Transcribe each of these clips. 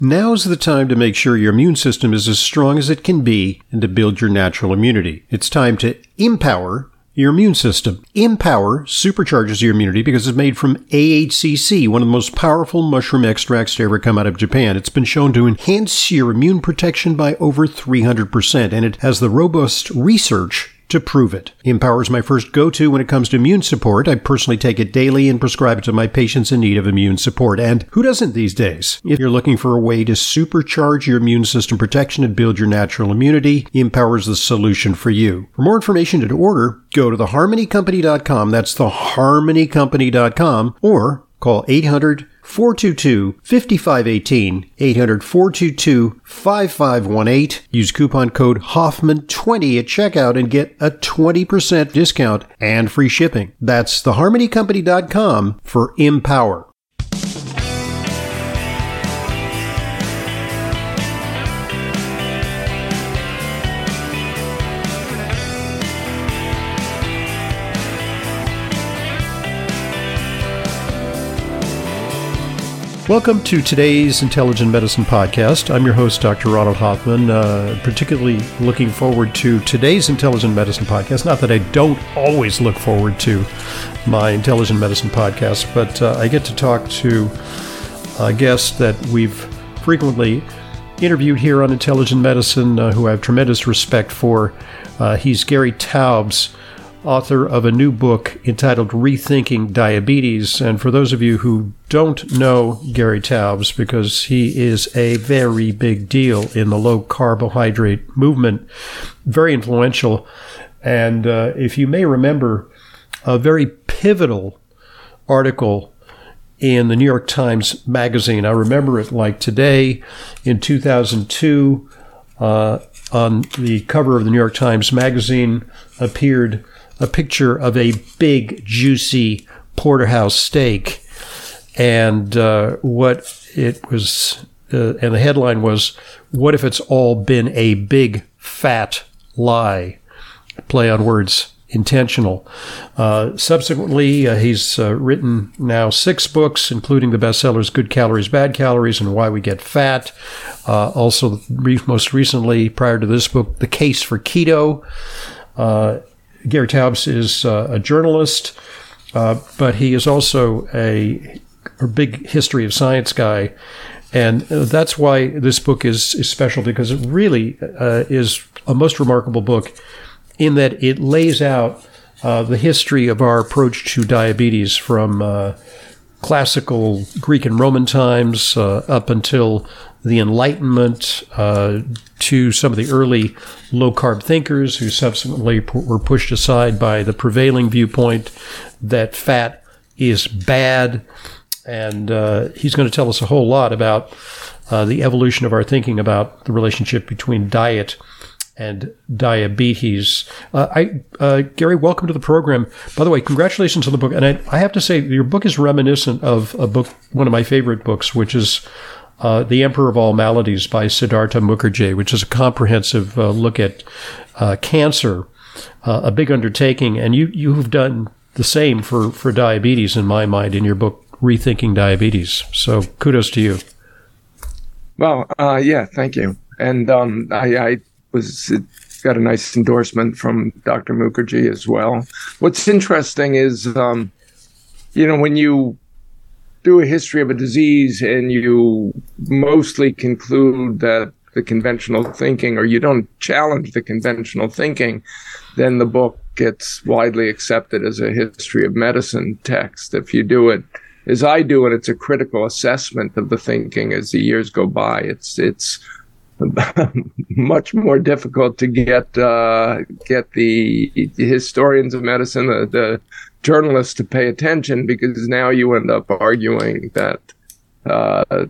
Now's the time to make sure your immune system is as strong as it can be and to build your natural immunity. It's time to empower your immune system. Empower supercharges your immunity because it's made from AHCC, one of the most powerful mushroom extracts to ever come out of Japan. It's been shown to enhance your immune protection by over 300%, and it has the robust research to prove it. Empower is my first go-to when it comes to immune support. I personally take it daily and prescribe it to my patients in need of immune support. And who doesn't these days? If you're looking for a way to supercharge your immune system protection and build your natural immunity, Empower is the solution for you. For more information and to order, go to theharmonycompany.com. That's theharmonycompany.com, or call 800-422-5518, 800-422-5518. Use coupon code Hoffman20 at checkout and get a 20% discount and free shipping. That's theharmonycompany.com for Empower. Welcome to today's Intelligent Medicine Podcast. I'm your host, Dr. Ronald Hoffman, particularly looking forward to today's Intelligent Medicine Podcast. Not that I don't always look forward to my Intelligent Medicine Podcast, but I get to talk to a guest that we've frequently interviewed here on Intelligent Medicine, who I have tremendous respect for. He's Gary Taubes, author of a new book entitled Rethinking Diabetes. And for those of you who don't know Gary Taubes, because he is a very big deal in the low carbohydrate movement, very influential. And if you may remember, a very pivotal article in the New York Times Magazine. I remember it like today in 2002, on the cover of the New York Times Magazine appeared a picture of a big, juicy porterhouse steak. And what it was, and the headline was, "What if it's all been a big, fat lie?" Play on words, intentional. Subsequently, he's written now 6 books, including the bestsellers Good Calories, Bad Calories, and Why We Get Fat. Also, most recently, prior to this book, The Case for Keto. Gary Taubes is a journalist, but he is also a big history of science guy. And that's why this book is special, because it really is a most remarkable book in that it lays out the history of our approach to diabetes from classical Greek and Roman times up until the Enlightenment, to some of the early low-carb thinkers who subsequently were pushed aside by the prevailing viewpoint that fat is bad. And he's going to tell us a whole lot about the evolution of our thinking about the relationship between diet and diabetes. Gary, welcome to the program. By the way, congratulations on the book. And I have to say, your book is reminiscent of a book, one of my favorite books, which is The Emperor of All Maladies by Siddhartha Mukherjee, which is a comprehensive look at cancer, a big undertaking. And you have done the same for diabetes, in my mind, in your book, Rethinking Diabetes. So kudos to you. Well, yeah, thank you. And I got a nice endorsement from Dr. Mukherjee as well. What's interesting is, when you do a history of a disease and you mostly conclude that the conventional thinking, or you don't challenge the conventional thinking, then the book gets widely accepted as a history of medicine text. If you do it as I do, and it's a critical assessment of the thinking as the years go by, it's much more difficult to get the historians of medicine, the journalists, to pay attention, because now you end up arguing that the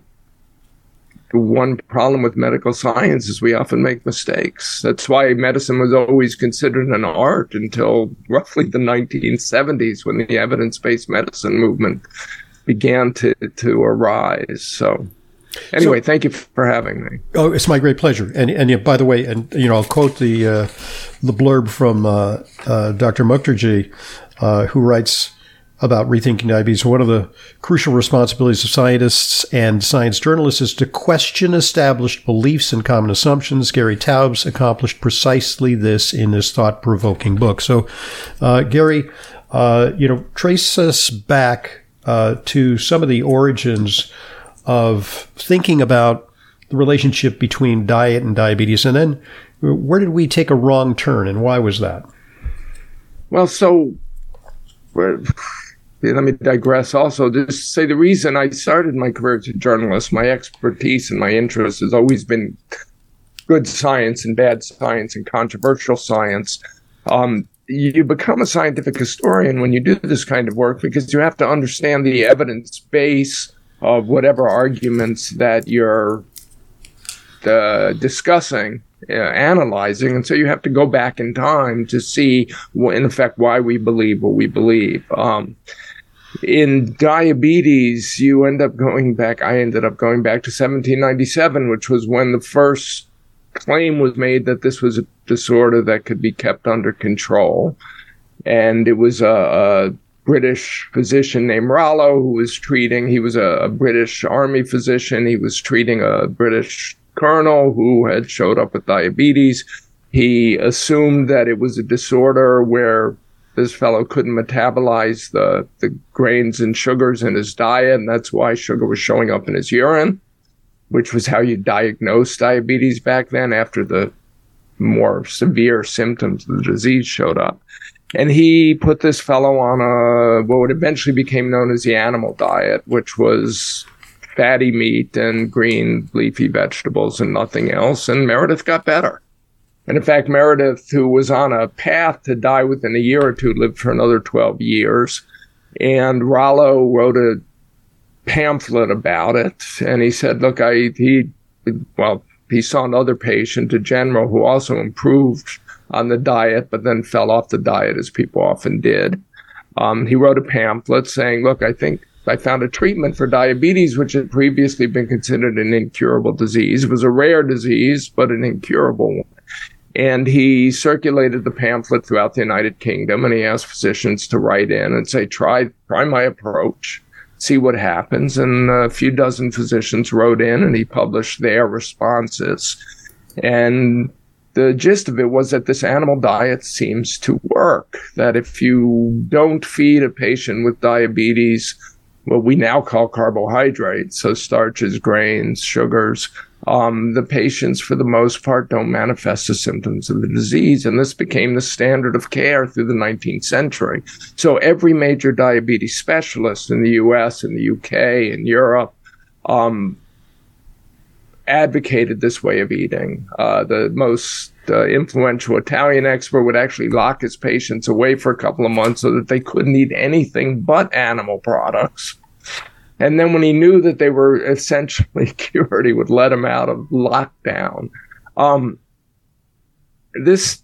one problem with medical science is we often make mistakes. That's why medicine was always considered an art until roughly the 1970s, when the evidence-based medicine movement began to arise. So anyway, thank you for having me. Oh, it's my great pleasure. And by the way, I'll quote the blurb from Dr. Mukherjee, who writes, about rethinking diabetes. One of the crucial responsibilities of scientists and science journalists is to question established beliefs and common assumptions. Gary Taubes accomplished precisely this in this thought-provoking book. So, Gary, trace us back to some of the origins of thinking about the relationship between diet and diabetes, and then where did we take a wrong turn, and why was that? Well, so let me digress also. Just say the reason I started my career as a journalist, my expertise and my interest has always been good science and bad science and controversial science. You become a scientific historian when you do this kind of work because you have to understand the evidence base of whatever arguments that you're discussing, analyzing, and so you have to go back in time to see, in effect, why we believe what we believe. In diabetes, I ended up going back to 1797, which was when the first claim was made that this was a disorder that could be kept under control. And it was a British physician named Rollo who was treating. He was a British Army physician. He was treating a British colonel who had showed up with diabetes. He assumed that it was a disorder where this fellow couldn't metabolize the grains and sugars in his diet, and that's why sugar was showing up in his urine, which was how you diagnosed diabetes back then after the more severe symptoms of the disease showed up. And he put this fellow on what would eventually become known as the animal diet, which was fatty meat and green leafy vegetables and nothing else. And Meredith got better. And in fact, Meredith, who was on a path to die within a year or two, lived for another 12 years. And Rollo wrote a pamphlet about it. And he said, look, he saw another patient, a general, who also improved on the diet, but then fell off the diet, as people often did. He wrote a pamphlet saying, look, I think I found a treatment for diabetes, which had previously been considered an incurable disease. It was a rare disease, but an incurable one. And he circulated the pamphlet throughout the United Kingdom, and he asked physicians to write in and say, try my approach, see what happens. And a few dozen physicians wrote in, and he published their responses. And the gist of it was that this animal diet seems to work, that if you don't feed a patient with diabetes what we now call carbohydrates, so starches, grains, sugars, the patients, for the most part, don't manifest the symptoms of the disease. And this became the standard of care through the 19th century. So every major diabetes specialist in the US, in the UK, in Europe, advocated this way of eating. The most influential Italian expert would actually lock his patients away for a couple of months so that they couldn't eat anything but animal products. And then when he knew that they were essentially cured, he would let them out of lockdown. This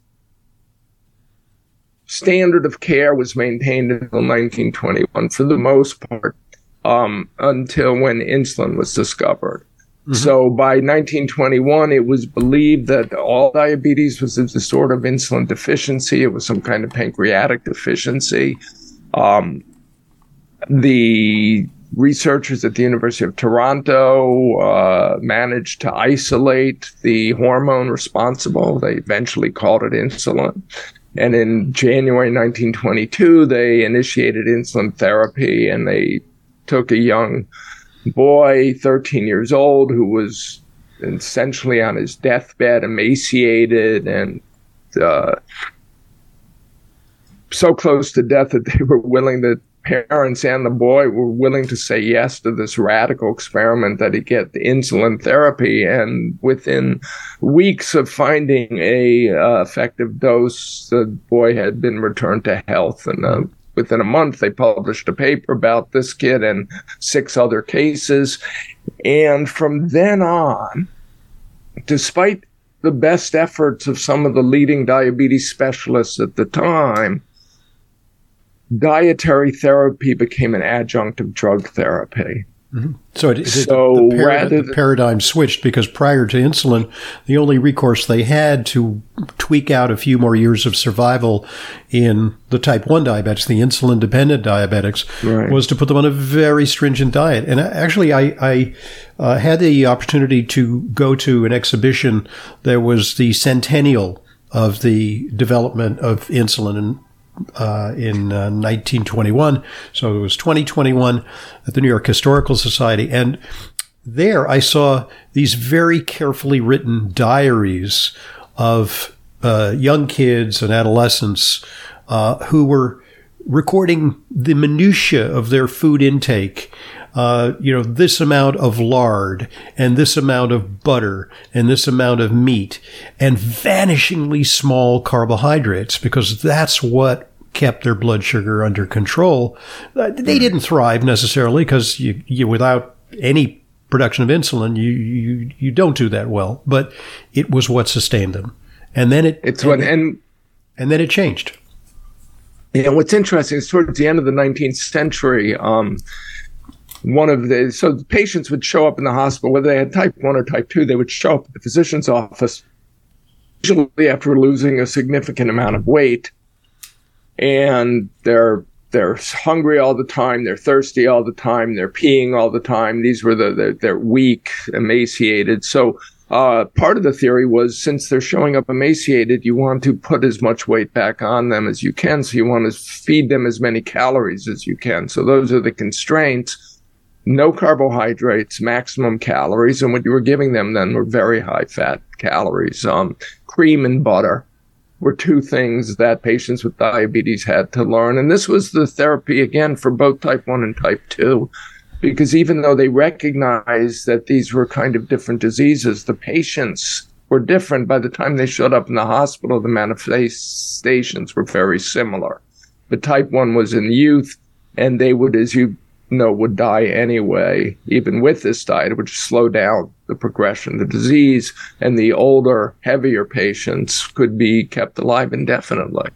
standard of care was maintained until 1921 for the most part, until when insulin was discovered. Mm-hmm. So by 1921, it was believed that all diabetes was a disorder of insulin deficiency. It was some kind of pancreatic deficiency. The researchers at the University of Toronto managed to isolate the hormone responsible. They eventually called it insulin. And in January 1922, they initiated insulin therapy, and they took a young boy, 13 years old, who was essentially on his deathbed, emaciated, and so close to death that they were willing to, parents and the boy were willing to say yes to this radical experiment that he get the insulin therapy. And within weeks of finding a effective dose, the boy had been returned to health. And within a month, they published a paper about this kid and 6 other cases. And from then on, despite the best efforts of some of the leading diabetes specialists at the time, dietary therapy became an adjunct of drug therapy. So, the paradigm switched, because prior to insulin, the only recourse they had to tweak out a few more years of survival in the type 1 diabetics, the insulin-dependent diabetics, was to put them on a very stringent diet. And actually, I had the opportunity to go to an exhibition that was the centennial of the development of insulin in 1921. So it was 2021 at the New York Historical Society. And there I saw these very carefully written diaries of young kids and adolescents who were recording the minutiae of their food intake. This amount of lard and this amount of butter and this amount of meat and vanishingly small carbohydrates, because that's what kept their blood sugar under control. They didn't thrive necessarily, because you without any production of insulin, you don't do that well. But it was what sustained them, and then it changed. Yeah, what's interesting is towards the end of the 19th century, the patients would show up in the hospital, whether they had type 1 or type 2, they would show up at the physician's office, usually after losing a significant amount of weight. And they're hungry all the time, they're thirsty all the time, they're peeing all the time. These were they're weak, emaciated. So part of the theory was, since they're showing up emaciated, you want to put as much weight back on them as you can. So you want to feed them as many calories as you can. So those are the constraints. No carbohydrates, maximum calories. And what you were giving them then were very high fat calories. Cream and butter were two things that patients with diabetes had to learn. And this was the therapy, again, for both type 1 and type 2, because even though they recognized that these were kind of different diseases, the patients were different. By the time they showed up in the hospital, the manifestations were very similar. But type 1 was in youth, and they would, as you know, would die anyway. Even with this diet, it would slow down the progression of the disease, and the older, heavier patients could be kept alive indefinitely.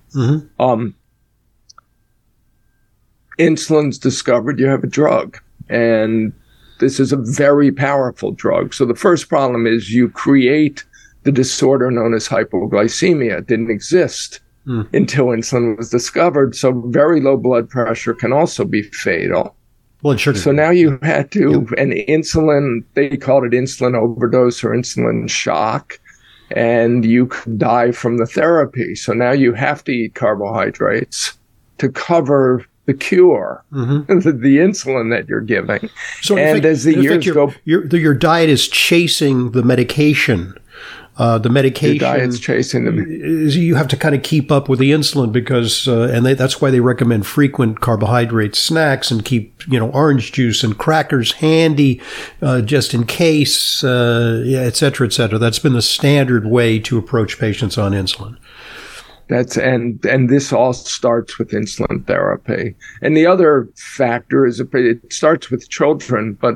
Insulin's discovered, you have a drug, and this is a very powerful drug. So the first problem is you create the disorder known as hypoglycemia. It didn't exist until insulin was discovered. So very low blood pressure can also be fatal. Blood sugar. So now you had to, and insulin, they called it insulin overdose or insulin shock, and you could die from the therapy. So now you have to eat carbohydrates to cover the cure, the insulin that you're giving. So your diet is chasing the medication. The medication, your diet's chasing them. You have to kind of keep up with the insulin, because, that's why they recommend frequent carbohydrate snacks and keep, orange juice and crackers handy, just in case, et cetera, et cetera. That's been the standard way to approach patients on insulin. And this all starts with insulin therapy. And the other factor is it starts with children, but,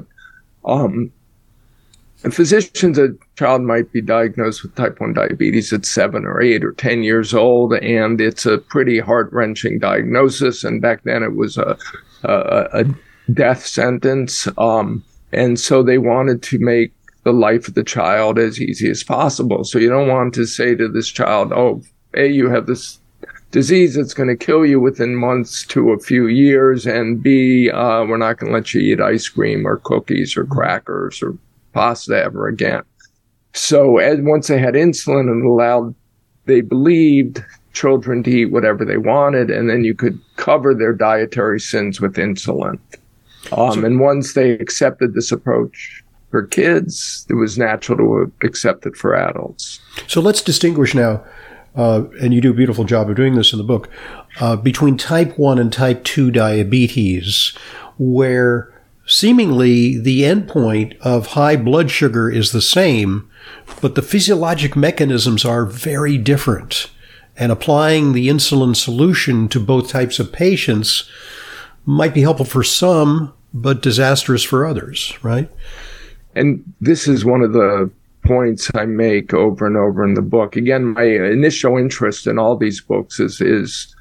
physicians, a child might be diagnosed with type 1 diabetes at 7 or 8 or 10 years old, and it's a pretty heart-wrenching diagnosis. And back then it was a death sentence. And so they wanted to make the life of the child as easy as possible. So you don't want to say to this child, oh, A, you have this disease that's going to kill you within months to a few years, and B, we're not going to let you eat ice cream or cookies or crackers or pasta ever again. So once they had insulin and allowed, they believed, children to eat whatever they wanted, and then you could cover their dietary sins with insulin. And once they accepted this approach for kids, it was natural to accept it for adults. So let's distinguish now, and you do a beautiful job of doing this in the book, between type 1 and type 2 diabetes, where seemingly the endpoint of high blood sugar is the same, but the physiologic mechanisms are very different. And applying the insulin solution to both types of patients might be helpful for some, but disastrous for others, right? And this is one of the points I make over and over in the book. Again, my initial interest in all these books is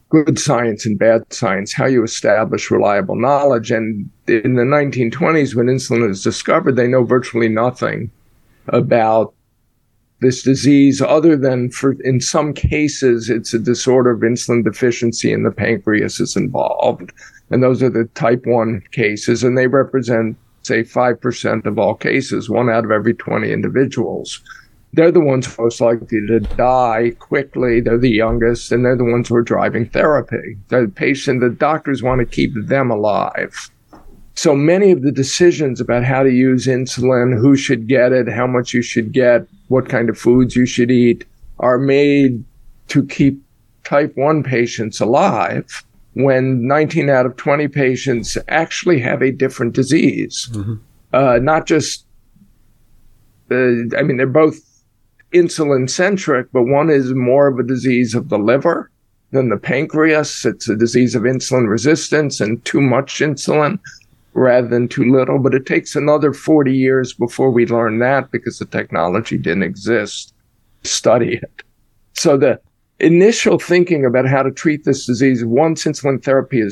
good science and bad science, how you establish reliable knowledge. And in the 1920s, when insulin was discovered, they know virtually nothing about this disease other than in some cases, it's a disorder of insulin deficiency and the pancreas is involved. And those are the type 1 cases, and they represent, say, 5% of all cases, 1 out of every 20 individuals. They're the ones most likely to die quickly. They're the youngest, and they're the ones who are driving therapy. The doctors want to keep them alive. So many of the decisions about how to use insulin, who should get it, how much you should get, what kind of foods you should eat, are made to keep type 1 patients alive when 19 out of 20 patients actually have a different disease. Mm-hmm. Not just, they're both insulin-centric, but one is more of a disease of the liver than the pancreas. It's a disease of insulin resistance and too much insulin rather than too little. But it takes another 40 years before we learn that because the technology didn't exist to study it. So the initial thinking about how to treat this disease once insulin therapy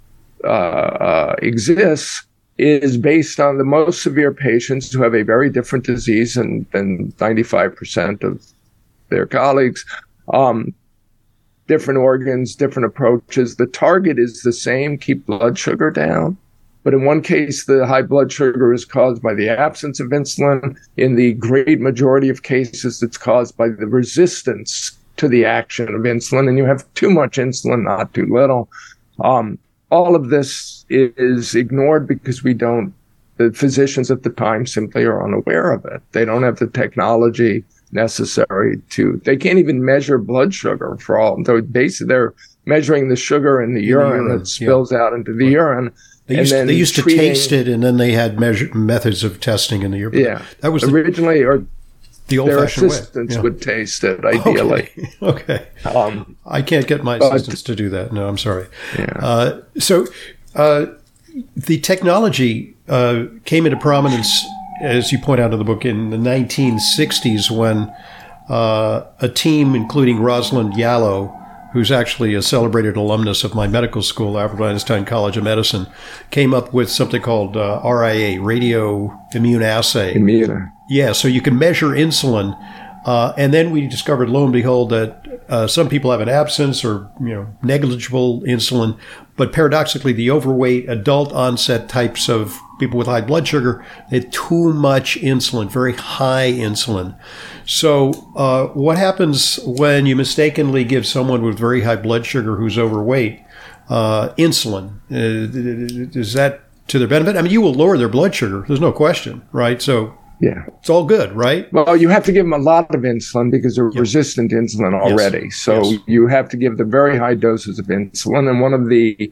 exists is based on the most severe patients who have a very different disease than 95% of their colleagues. Different organs, different approaches. The target is the same, keep blood sugar down. But in one case, the high blood sugar is caused by the absence of insulin. In the great majority of cases, it's caused by the resistance to the action of insulin. And you have too much insulin, not too little. All of this is ignored because the physicians at the time simply are unaware of it. They don't have the technology necessary they can't even measure blood sugar they're measuring the sugar in the urine that spills out into the urine. They used to taste it, and then they had methods of testing in the urine. Yeah, that was originally, or the old-fashioned way. Their assistants would taste it, ideally. Okay. I can't get my assistants to do that. No, I'm sorry. Yeah. So the technology came into prominence, as you point out in the book, in the 1960s when a team, including Rosalind Yalow, who's actually a celebrated alumnus of my medical school, Albert Einstein College of Medicine, came up with something called RIA, radio immune assay. Yeah, so you can measure insulin. And then we discovered, lo and behold, that some people have an absence or negligible insulin, but paradoxically, the overweight adult onset types of people with high blood sugar, they had too much insulin, very high insulin. So what happens when you mistakenly give someone with very high blood sugar who's overweight insulin? Is that to their benefit? I mean, you will lower their blood sugar. There's no question, right? So yeah, it's all good, right? Well, you have to give them a lot of insulin because they're resistant to insulin already. Yes. So you have to give them very high doses of insulin. And one of the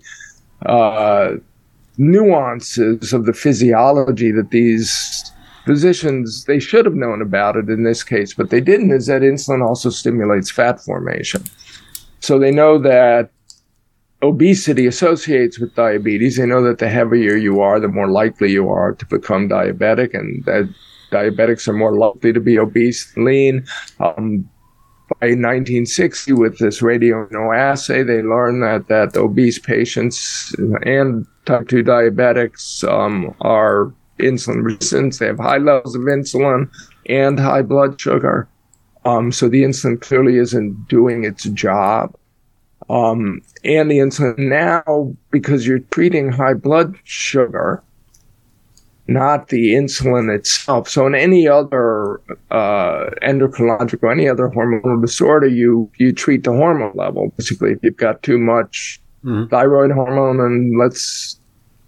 nuances of the physiology that these physicians, they should have known about it in this case, but they didn't, is that insulin also stimulates fat formation. So they know that obesity associates with diabetes. They know that the heavier you are, the more likely you are to become diabetic, and that diabetics are more likely to be obese than lean. By 1960, with this radioimmunoassay, they learned that obese patients and type 2 diabetics are insulin resistant. They have high levels of insulin and high blood sugar. So the insulin clearly isn't doing its job. And the insulin now, because you're treating high blood sugar, not the insulin itself. So in any other endocrinological, any other hormonal disorder, you treat the hormone level. Basically, if you've got too much thyroid hormone, and let's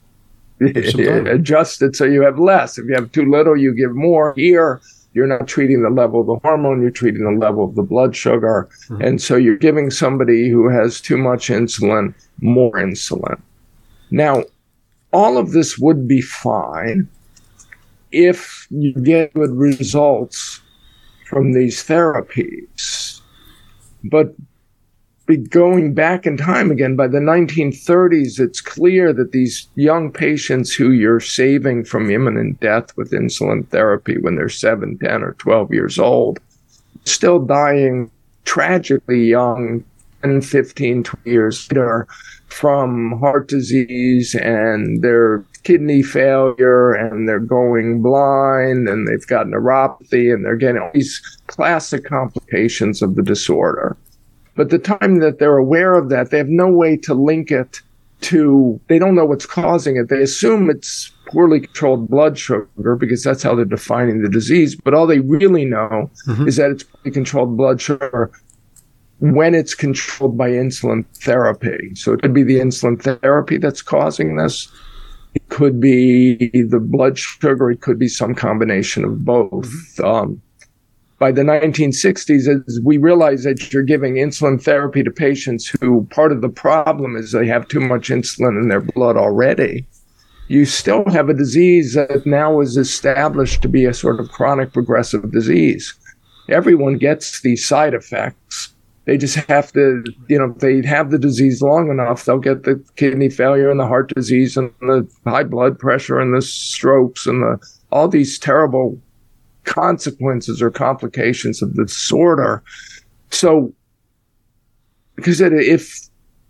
adjust it so you have less. If you have too little, you give more. Here, you're not treating the level of the hormone, you're treating the level of the blood sugar. Mm-hmm. And so you're giving somebody who has too much insulin more insulin. Now, all of this would be fine if you get good results from these therapies. But going back in time again, by the 1930s, it's clear that these young patients who you're saving from imminent death with insulin therapy when they're 7, 10, or 12 years old, still dying tragically young 10, 15, 20 years later from heart disease and their kidney failure, and they're going blind, and they've got neuropathy, and they're getting all these classic complications of the disorder. But the time that they're aware of that, they have no way to link it to, they don't know what's causing it. They assume it's poorly controlled blood sugar because that's how they're defining the disease. But all they really know is that it's poorly controlled blood sugar when it's controlled by insulin therapy. So it could be the insulin therapy that's causing this. It could be the blood sugar. It could be some combination of both. By the 1960s, as we realized that you're giving insulin therapy to patients who part of the problem is they have too much insulin in their blood already, you still have a disease that now is established to be a sort of chronic progressive disease. Everyone gets these side effects. They just have to, if they have the disease long enough, they'll get the kidney failure and the heart disease and the high blood pressure and the strokes and all these terrible consequences or complications of the disorder. So, because if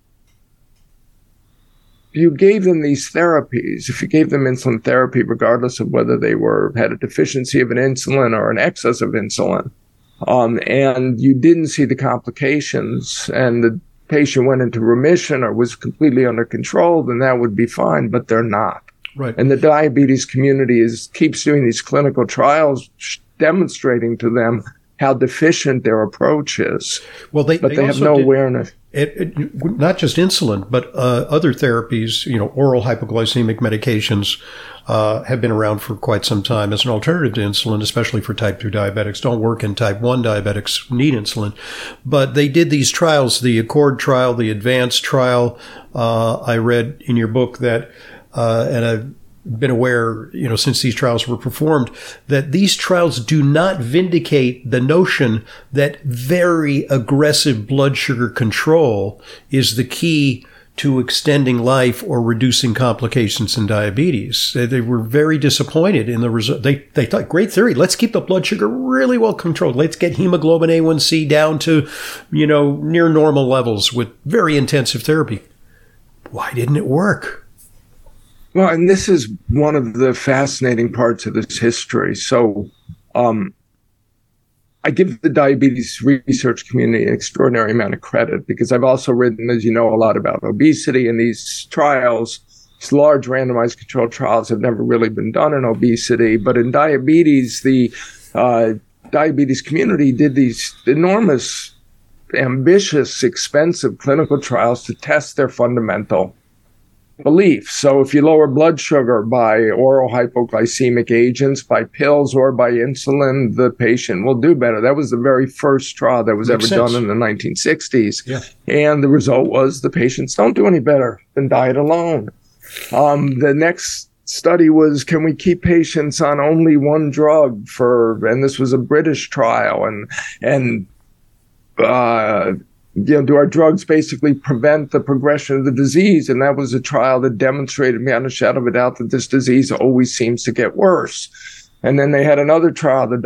you gave them these therapies, if you gave them insulin therapy, regardless of whether they had a deficiency of an insulin or an excess of insulin, and you didn't see the complications and the patient went into remission or was completely under control, then that would be fine, but they're not. Right. And the diabetes community keeps doing these clinical trials demonstrating to them how deficient their approach is. Well, they have no awareness. Not just insulin, but other therapies, oral hypoglycemic medications have been around for quite some time as an alternative to insulin, especially for type 2 diabetics. Don't work in type 1 diabetics, need insulin. But they did these trials, the ACCORD trial, the ADVANCE trial. I read in your book that, and I've been aware, since these trials were performed, that these trials do not vindicate the notion that very aggressive blood sugar control is the key to extending life or reducing complications in diabetes. They were very disappointed in the result. They thought, great theory. Let's keep the blood sugar really well controlled. Let's get hemoglobin A1C down to, near normal levels with very intensive therapy. Why didn't it work? Well, and this is one of the fascinating parts of this history. So I give the diabetes research community an extraordinary amount of credit because I've also written, as you know, a lot about obesity, and these trials, these large randomized controlled trials have never really been done in obesity. But in diabetes, the diabetes community did these enormous, ambitious, expensive clinical trials to test their fundamental belief. So if you lower blood sugar by oral hypoglycemic agents, by pills or by insulin, the patient will do better. That was the very first trial that was ever done in the 1960s. Yeah. And the result was the patients don't do any better than diet alone. The next study was, can we keep patients on only one drug and this was a British trial, and do our drugs basically prevent the progression of the disease? And that was a trial that demonstrated beyond a shadow of a doubt that this disease always seems to get worse. And then they had another trial, the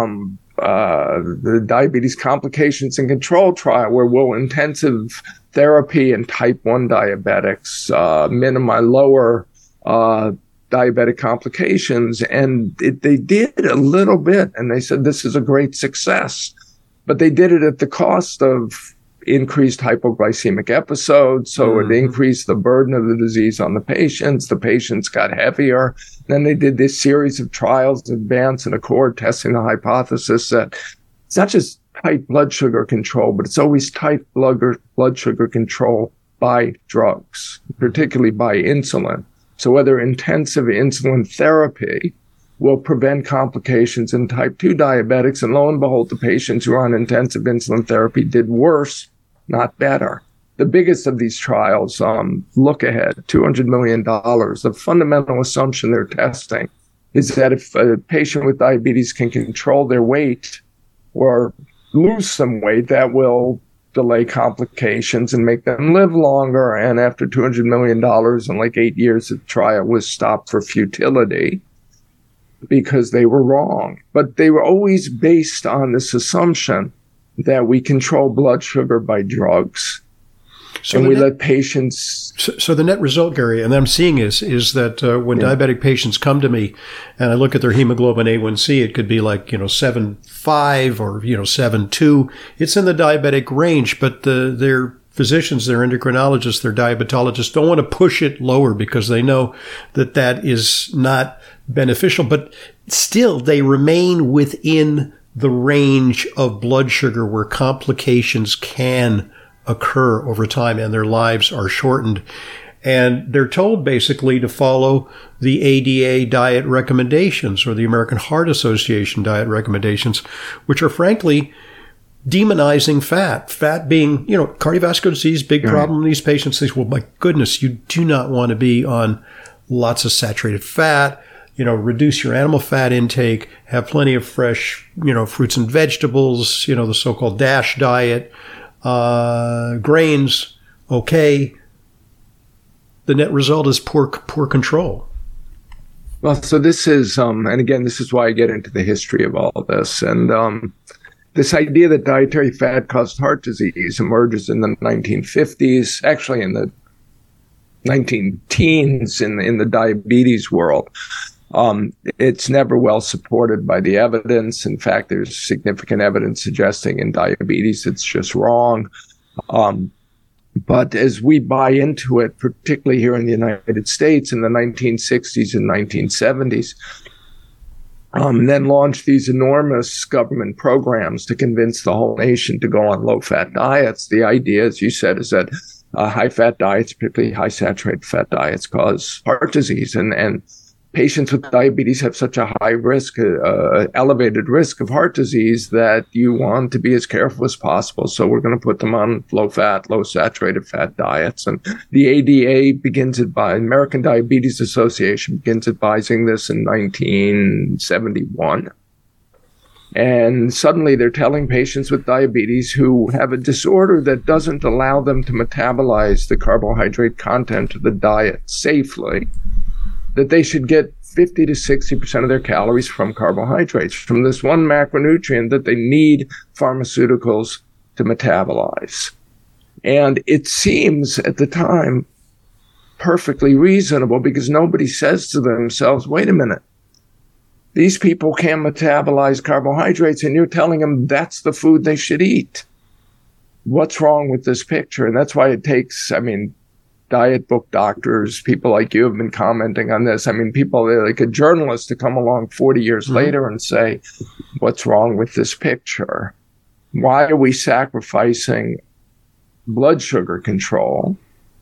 diabetes complications and control trial, where intensive therapy in type 1 diabetics minimize lower diabetic complications. And they did a little bit, and they said this is a great success. But they did it at the cost of increased hypoglycemic episodes, so it increased the burden of the disease on the patients. The patients got heavier. Then they did this series of trials, ADVANCE and ACCORD, testing the hypothesis that it's not just tight blood sugar control, but it's always tight blood sugar control by drugs, particularly by insulin. So whether intensive insulin therapy will prevent complications in type 2 diabetics, and lo and behold, the patients who are on intensive insulin therapy did worse, not better. The biggest of these trials, look ahead, $200 million. The fundamental assumption they're testing is that if a patient with diabetes can control their weight or lose some weight, that will delay complications and make them live longer. And after $200 million in like 8 years, the trial was stopped for futility because they were wrong. But they were always based on this assumption that we control blood sugar by drugs. So and we let patients... So the net result, Gary, and I'm seeing is that when diabetic patients come to me and I look at their hemoglobin A1C, it could be like, 7.5 or, 7.2. It's in the diabetic range, but their physicians, their endocrinologists, their diabetologists don't want to push it lower because they know that is not beneficial. But still, they remain within the range of blood sugar where complications can occur over time and their lives are shortened. And they're told basically to follow the ADA diet recommendations or the American Heart Association diet recommendations, which are frankly demonizing fat. Fat being, cardiovascular disease, big problem in these patients. They say, well, my goodness, you do not want to be on lots of saturated fat. Reduce your animal fat intake, have plenty of fresh, fruits and vegetables, the so-called DASH diet. Grains, okay. The net result is poor control. Well, so this is, and again, this is why I get into the history of all of this. And this idea that dietary fat caused heart disease emerges in the 1950s, actually in the 19-teens in the diabetes world. It's never well supported by the evidence. In fact, there's significant evidence suggesting in diabetes it's just wrong. But as we buy into it, particularly here in the United States in the 1960s and 1970s, then launched these enormous government programs to convince the whole nation to go on low-fat diets. The idea, as you said, is that high-fat diets, particularly high-saturated fat diets, cause heart disease. And patients with diabetes have such a high risk, elevated risk of heart disease that you want to be as careful as possible. So we're going to put them on low-fat, low-saturated fat diets. And the ADA American Diabetes Association begins advising this in 1971. And suddenly they're telling patients with diabetes who have a disorder that doesn't allow them to metabolize the carbohydrate content of the diet safely, that they should get 50 to 60% of their calories from carbohydrates, from this one macronutrient that they need pharmaceuticals to metabolize. And it seems at the time perfectly reasonable because nobody says to themselves, wait a minute, these people can't metabolize carbohydrates and you're telling them that's the food they should eat. What's wrong with this picture? And that's why it takes, diet book doctors, people like you have been commenting on this. People like a journalist to come along 40 years later and say, what's wrong with this picture? Why are we sacrificing blood sugar control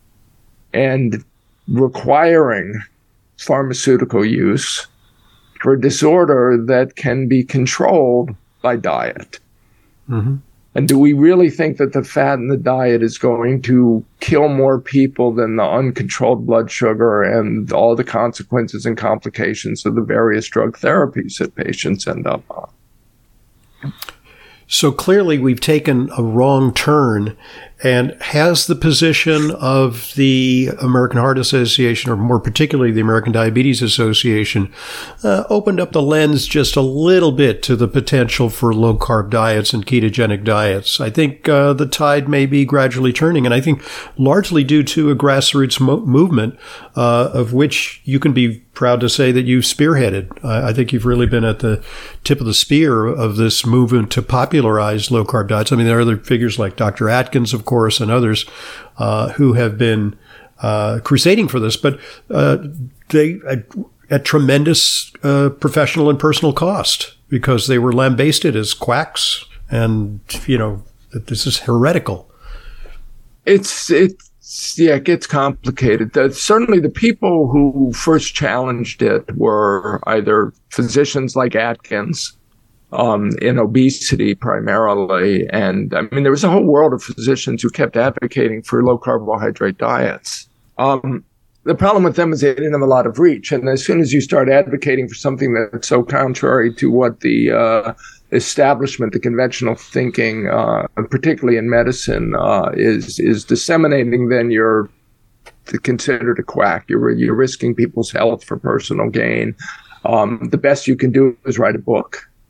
and requiring pharmaceutical use for a disorder that can be controlled by diet? Mm-hmm. And do we really think that the fat in the diet is going to kill more people than the uncontrolled blood sugar and all the consequences and complications of the various drug therapies that patients end up on? So clearly we've taken a wrong turn. And has the position of the American Heart Association, or more particularly the American Diabetes Association, opened up the lens just a little bit to the potential for low-carb diets and ketogenic diets? I think the tide may be gradually turning, and I think largely due to a grassroots movement of which you can be proud to say that you've spearheaded. I think you've really been at the tip of the spear of this movement to popularize low-carb diets. There are other figures like Dr. Atkins, of course, and others who have been crusading for this, but they at tremendous professional and personal cost because they were lambasted as quacks and, that this is heretical. It gets complicated. Certainly the people who first challenged it were either physicians like Atkins, in obesity primarily. And there was a whole world of physicians who kept advocating for low carbohydrate diets. The problem with them is they didn't have a lot of reach. And as soon as you start advocating for something that's so contrary to what the establishment, the conventional thinking, particularly in medicine, is disseminating, then you're considered a quack. You're risking people's health for personal gain. The best you can do is write a book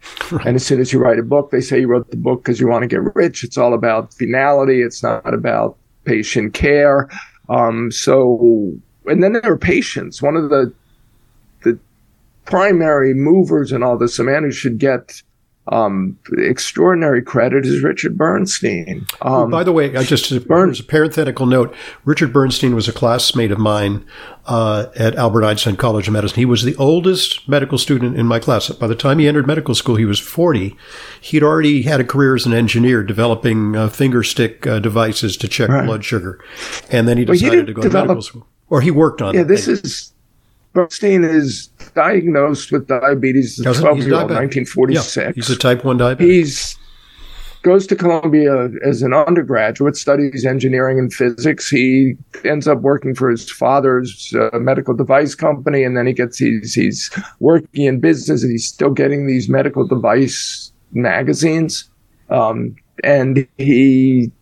Right. And as soon as you write a book, they say you wrote the book because you want to get rich. It's all about finality. It's not about patient care. And then there are patients. One of the primary movers in all this, the man who should get extraordinary credit, is Richard Bernstein. By the way, there's a parenthetical note. Richard Bernstein was a classmate of mine at Albert Einstein College of Medicine. He was the oldest medical student in my class. By the time he entered medical school, he was 40. He'd already had a career as an engineer developing finger stick devices to check blood sugar. And then he decided to go to medical school. Or he worked on it. Bernstein is diagnosed with diabetes as a 12-year-old, 1946. Yeah, he's a type 1 diabetic. He goes to Columbia as an undergraduate, studies engineering and physics. He ends up working for his father's medical device company, and then he's working in business, and he's still getting these medical device magazines. And he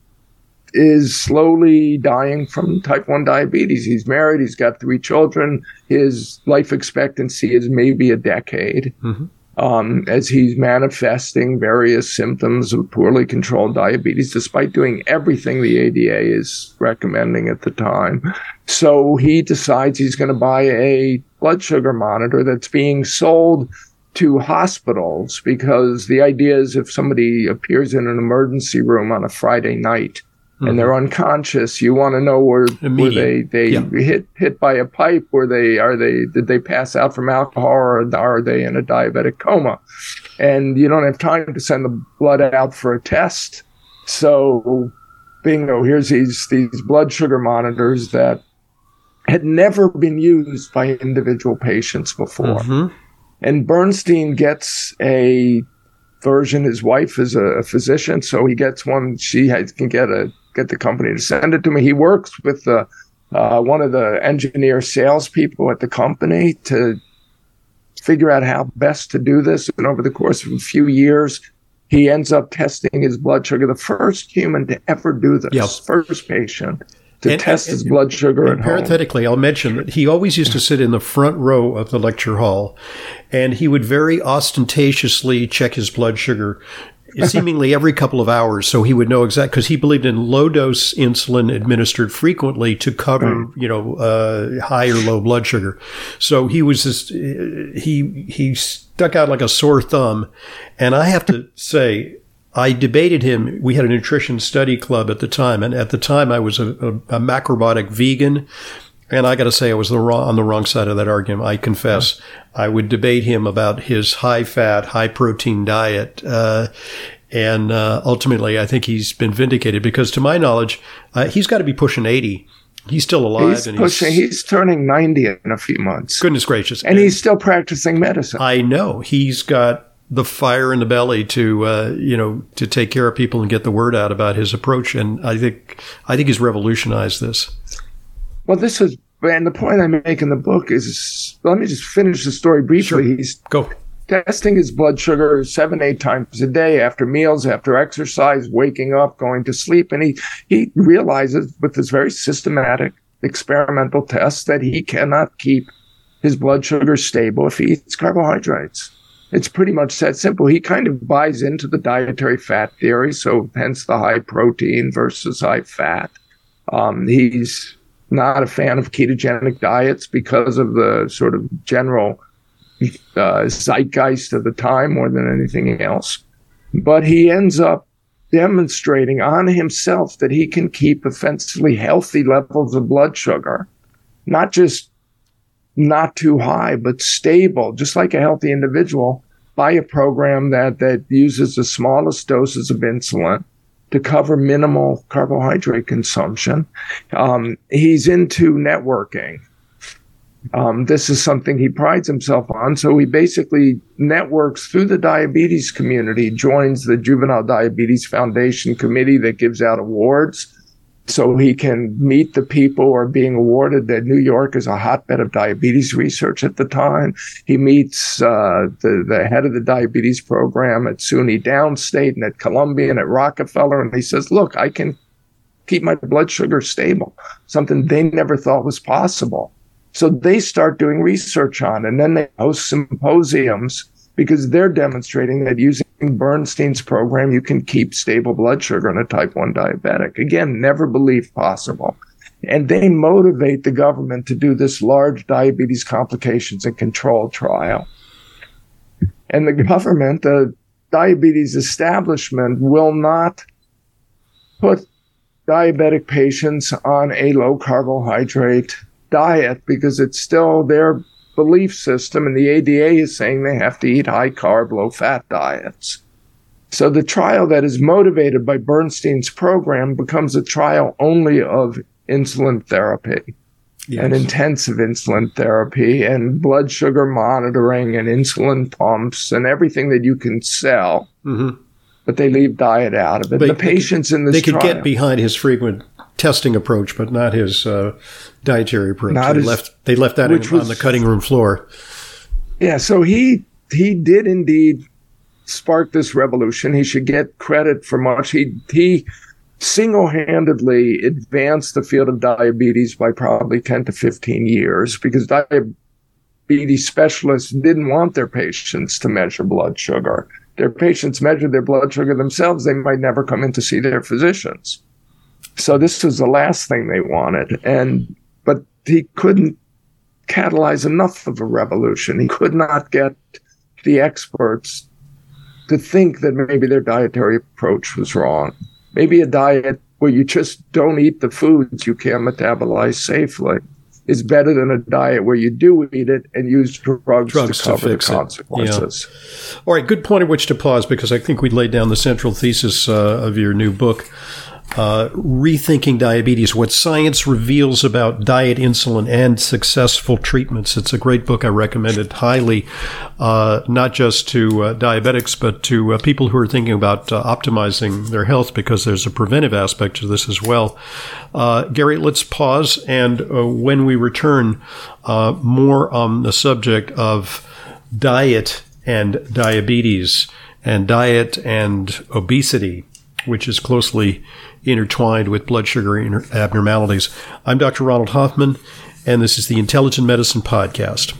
is slowly dying from type 1 diabetes. He's married. He's got 3 children. His life expectancy is maybe a decade. As he's manifesting various symptoms of poorly controlled diabetes, despite doing everything the ADA is recommending at the time. So he decides he's going to buy a blood sugar monitor that's being sold to hospitals, because the idea is if somebody appears in an emergency room on a Friday night and they're unconscious, you want to know were they hit by a pipe? Did they pass out from alcohol, or are they in a diabetic coma? And you don't have time to send the blood out for a test. So bingo, here's these blood sugar monitors that had never been used by individual patients before. And Bernstein gets a version. His wife is a physician, so he gets one. She can get the company to send it to me. He works with one of the engineer salespeople at the company to figure out how best to do this. And over the course of a few years, he ends up testing his blood sugar. The first human to ever do this, first patient to test his blood sugar at home. Parenthetically, I'll mention that he always used to sit in the front row of the lecture hall, and he would very ostentatiously check his blood sugar seemingly every couple of hours, so he would know exactly, because he believed in low-dose insulin administered frequently to cover, high or low blood sugar. So he was just, he stuck out like a sore thumb. And I have to say, I debated him. We had a nutrition study club at the time, and at the time I was a macrobiotic vegan. And I got to say, I was on the wrong side of that argument. I confess, I would debate him about his high-fat, high-protein diet. And ultimately, I think he's been vindicated, because to my knowledge, he's got to be pushing 80. He's still alive. He's turning 90 in a few months. Goodness gracious. And he's still practicing medicine. I know. He's got the fire in the belly to take care of people and get the word out about his approach. And I think he's revolutionized this. Well, and the point I make in the book is, let me just finish the story briefly. Sure. He's Go. testing his blood sugar 7-8 times a day, after meals, after exercise, waking up, going to sleep. And he realizes with this very systematic experimental test that he cannot keep his blood sugar stable if he eats carbohydrates. It's pretty much that simple. He kind of buys into the dietary fat theory, so hence the high protein versus high fat. He's not a fan of ketogenic diets because of the sort of general zeitgeist of the time more than anything else. But he ends up demonstrating on himself that he can keep offensively healthy levels of blood sugar, not just not too high, but stable, just like a healthy individual, by a program that uses the smallest doses of insulin to cover minimal carbohydrate consumption. He's into networking. This is something he prides himself on. So he basically networks through the diabetes community, joins the Juvenile Diabetes Foundation committee that gives out awards, so he can meet the people who are being awarded. That New York is a hotbed of diabetes research at the time. He meets the head of the diabetes program at SUNY Downstate and at Columbia and at Rockefeller, and he says, look, I can keep my blood sugar stable, something they never thought was possible. So they start doing research on it, and then they host symposiums because they're demonstrating that using Bernstein's program, you can keep stable blood sugar in a type 1 diabetic. Again, never believed possible. And they motivate the government to do this large diabetes complications and control trial. And the government, the diabetes establishment, will not put diabetic patients on a low carbohydrate diet because it's still their belief system, and the ADA is saying they have to eat high carb, low fat diets. So the trial that is motivated by Bernstein's program becomes a trial only of insulin therapy. Yes. And intensive insulin therapy and blood sugar monitoring and insulin pumps and everything that you can sell. Mm-hmm. But they leave diet out of it. The patients in this trial, they could get behind his frequent testing approach, but not his dietary approach. They left that on the cutting room floor. Yeah, so he did indeed spark this revolution. He should get credit for much. He single-handedly advanced the field of diabetes by probably 10 to 15 years because diabetes specialists didn't want their patients to measure blood sugar. Their patients measured their blood sugar themselves. They might never come in to see their physicians. So this was the last thing they wanted. But he couldn't catalyze enough of a revolution. He could not get the experts to think that maybe their dietary approach was wrong. Maybe a diet where you just don't eat the foods you can't metabolize safely is better than a diet where you do eat it and use drugs to cover the consequences. Yeah. All right, good point at which to pause because I think we laid down the central thesis of your new book, Rethinking Diabetes, What Science Reveals About Diet, Insulin, and Successful Treatments. It's a great book. I recommend it highly, not just to diabetics, but to people who are thinking about optimizing their health because there's a preventive aspect to this as well. Gary, let's pause, and when we return, more on the subject of diet and diabetes and diet and obesity, which is closely intertwined with blood sugar abnormalities. I'm Dr. Ronald Hoffman, and this is the Intelligent Medicine Podcast.